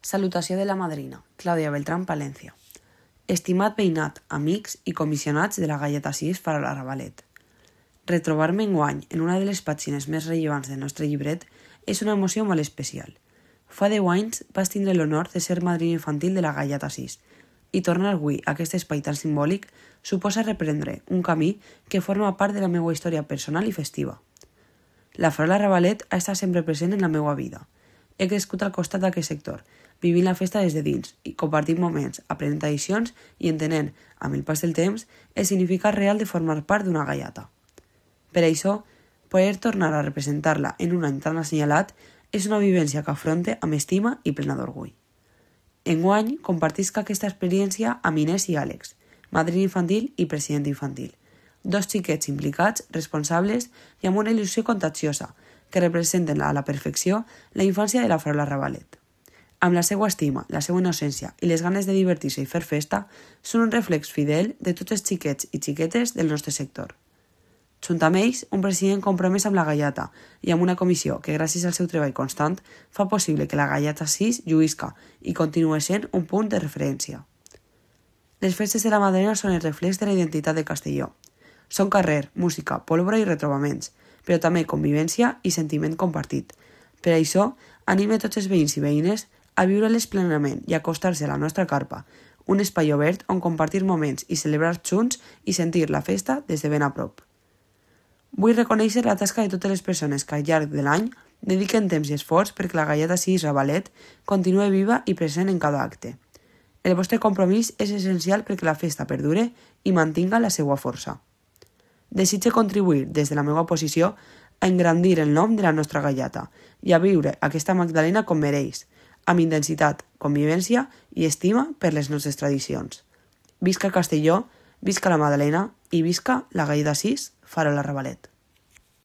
Salutació de la madrina, Clàudia Beltrán Palència. Estimat veïnat, amics i comissionats de la Galleta 6 Farol Arrabalet. Retrobar-me enguany en una de les pàgines més rellevants del nostre llibret és una emoció molt especial. Fa 10 anys vaig tindre l'honor de ser madrina infantil de la Galleta 6 i tornar avui a aquest espai tan simbòlic suposa reprendre un camí que forma part de la meva història personal i festiva. La Farol Arrabalet ha estat sempre present en la meva vida. He crescut al costat d'aquest sector, vivint la festa des de dins i compartint moments, aprenent tradicions i entenent, amb el pas del temps, el significat real de formar part d'una gallata. Per això, poder tornar a representar-la en un any tan assenyalat és una vivència que afronte amb estima i plena d'orgull. Enguany compartisc aquesta experiència amb Inés i Àlex, madrina infantil i president infantil, dos xiquets implicats, responsables i amb una il·lusió contagiosa que representen a la perfecció la infància de la Farol Arrabalet. Amb la seva estima, la seva innocència i les ganes de divertir-se i fer festa, són un reflex fidel de tots els xiquets i xiquetes del nostre sector. Junt amb ells, un president compromès amb la gallata i amb una comissió que, gràcies al seu treball constant, fa possible que la Galleta 6 lluïsca i continuï sent un punt de referència. Les festes de la Madalena són el reflex de la identitat de Castelló. Són carrer, música, pólvora i retrobaments, però també convivència i sentiment compartit. Per això, anime tots els veïns i veïnes a viure-les plenament i acostar-se a la nostra carpa, un espai obert on compartir moments i celebrar junts i sentir la festa des de ben a prop. Vull reconèixer la tasca de totes les persones que al llarg de l'any dediquen temps i esforç perquè la Galleta 6 Arrabalet continuï viva i present en cada acte. El vostre compromís és essencial perquè la festa perdure i mantinga la seva força. Desitge contribuir des de la meva posició a engrandir el nom de la nostra gallata i a viure aquesta Magdalena com mereix, amb intensitat, convivència i estima per les nostres tradicions. Visca Castelló, visca la Madalena i visca la Galleta 6 Farol Arrabalet.